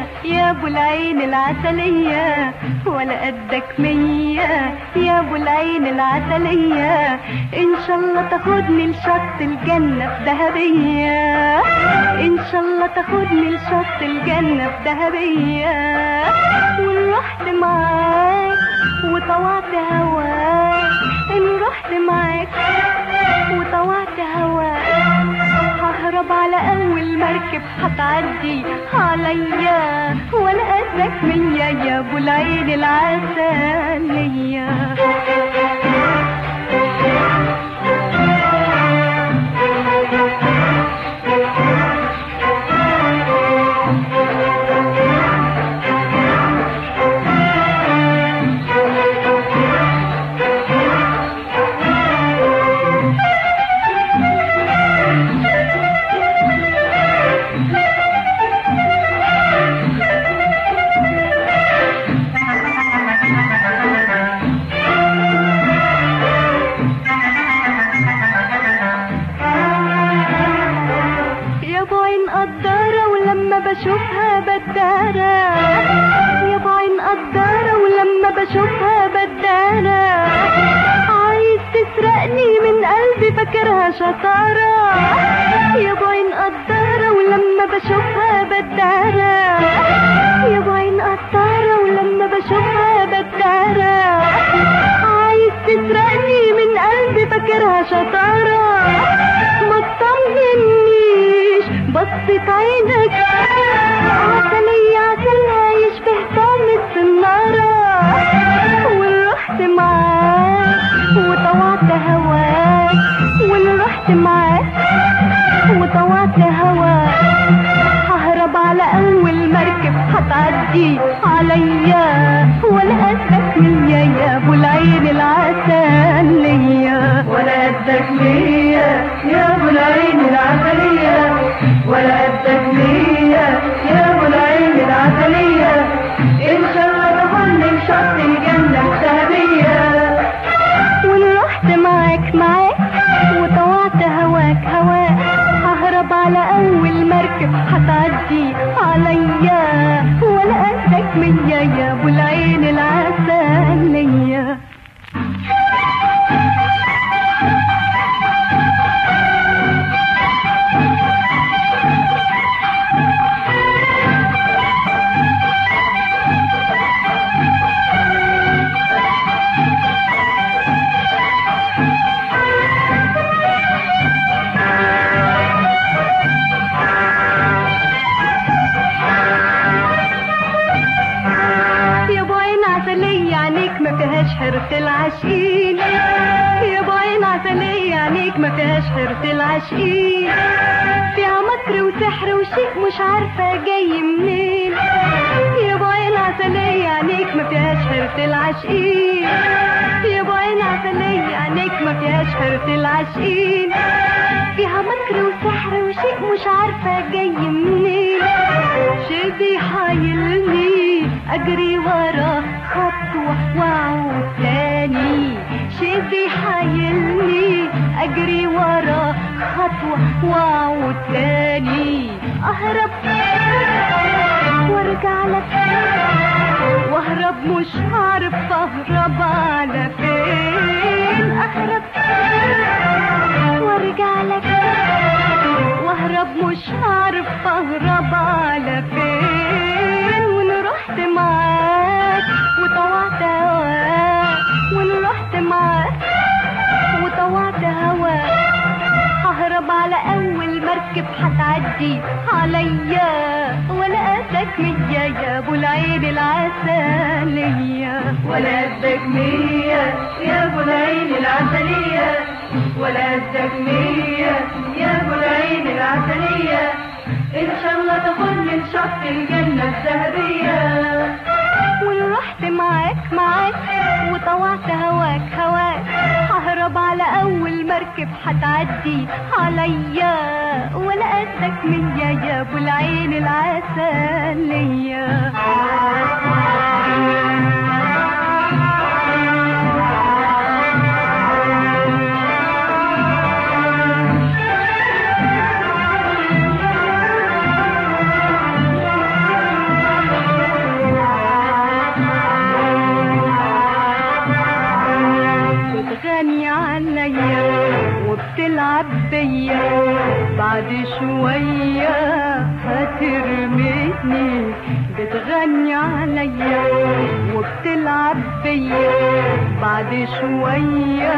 يا ابو العين العسلية ولا قدك 100 يا ابو العين العسلية، ان شاء الله تاخدني لشط الجنة في دهبية، ان شاء الله تاخدني لشط الجنة في دهبية، وان رحت معاك وطوعت هواك، ان رحت معاك وطوعت هواك، ههرب على اول مركب هتعدي عليا ولا قدك 100 يا ابو العين العسلية. بشوفها بدارة يا ابو عين قدارة، ولما بشوفها بدارة عايز تسرقني من قلبي فاكرها شطارة، يا ابو عين قدارة ولما بشوفها بدارة، يا ابو عين قدارة ولما بشوفها بدارة عايز تسرقني من قلبي فاكرها شطارة، ما تطمنيش بصت عينك عسلية عسلها يشبه طعم السنارة، وان رحت معاك وطوعت هواك، وان رحت معاك وطوعت هواك، ههرب على اول مركب هتعدي عليا ولا قدك 100 يا ابو العين العسلية، ولا قدك 100 يا ابو العين العسلية، ولا قدك 100 يا ابو العين العسلية، ان شاء الله تاخدني لشط الجنة الذهبية، وان رحت معاك وطوعت هواك هواك، ههرب على اول مركب هتعدي عليا ولا قدك 100 يا ابو العين العسلية. حيرة العاشقين يا ابو عين عسلية، عينيك ما فيهاش حيرة العاشقين، فيها مكر وسحر وشيء مش عارفة جاي منين، يا ابو عين عسلية عينيك ما فيهاش حيرة العاشقين، يا ابو عين عسلية عينيك ما فيهاش حيرة العاشقين، فيها مكر وسحر وشيء مش عارفة جاي منين، شيء بيحايلني اجري وراه خطوة واعود تاني، شيء بيحايلني اجري وراه خطوة واعود تاني، اهرب وارجع لك واهرب مش عارف اهرب على فين، اهرب وارجع لك واهرب مش عارف اهرب على فين، وان رحت معاك وطوعت هواك، وان رحت معاك وطوعت هواك، ههرب على اول مركب هتعدي عليا ولا قدك 100 يا ابو العين العسلية، ولا قدك 100 يا ابو العين العسلية، ولا قدك 100 يا ابو العين العسلية، ان شاء الله تاخدني لشط الجنة الذهبية، وان رحت معاك وطوعت هواك هواك، ههرب على اول مركب هتعدي عليا ولا قدك 100 يا ابو العين العسلية. بتغني عليا وبتلعب بيا، بعد شوية هترميني. بتغني عليا وبتلعب بيا، بعد شوية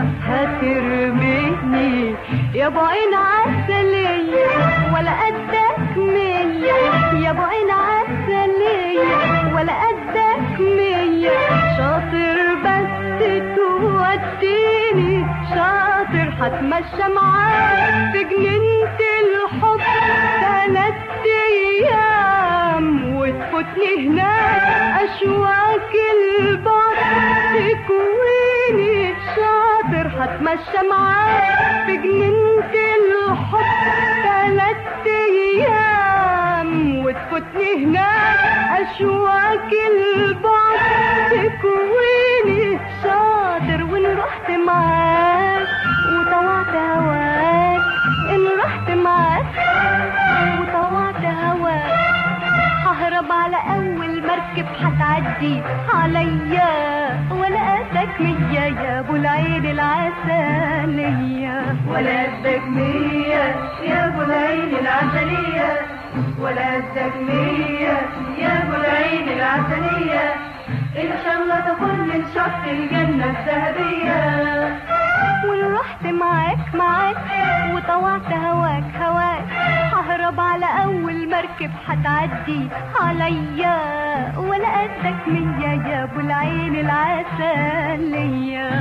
هترميني. يا ابو عين عسلية ولا قدك مية، يا ابو عين عسلية ولا قدك مية. شاطر بس توديني، شاطر هتمشى معاك في جنينة الحب 3 أيام وتفوتني هناك أشواك البعد تكويني. شاطر هتمشى معاك في جنينة الحب 3 أيام وتفوتني هناك أشواك البعد تكويني. شاطر وإن رحت معاك وطوعت هواك، إن رحت معاك وطوعت هواك، ههرب على أول مركب هتعدي عليا ولا قدك مية. يا أبو العين العسلية ولا قدك مية يا أبو العين العسلية، ولا قدك مية يا أبو العين العسلية. إن شاء الله تاخدني لشط الجنة الذهبية، وإن رحت معاك وطوعت هواك، ههرب على أول مركب هتعدي عليا ولا قدك مية. يا أبو العين العسلية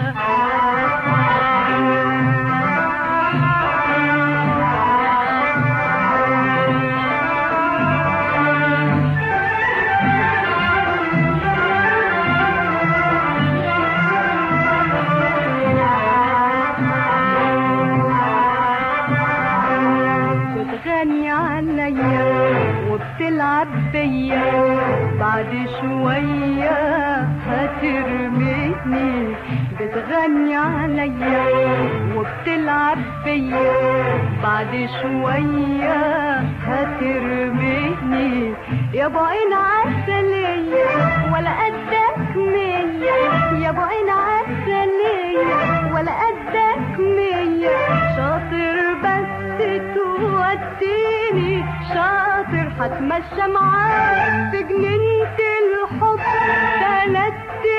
بتغني عليا وبتلعب بيا، بعد شوية هترميني. بتغني عليا وبتلعب بيا، بعد شوية هترميني. يا ابو عين عسلية ولا قدك مية، يا ابو عين عسلية ولا قدك مية. شاطر بس توديني، شاطر هتمشى معاك في جنينة الحب 3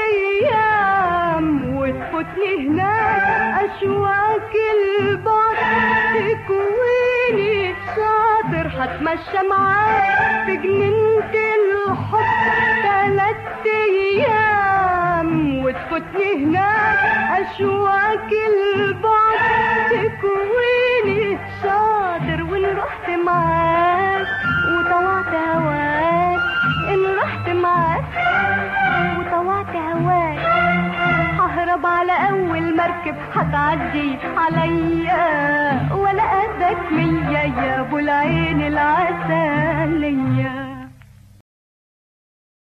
أيام وتفوتني هناك أشواك البعد تكويني. شاطر هتمشى معاك في جنينة الحب 3 أيام وتفوتني هناك أشواك البعد تكويني. شاطر وإن رحت معاك وطوعت هواك، إن رحت معاك وطوعت هواك، ههرب على أول مركب هتعدي عليا ولا قدك مية. يا أبو العين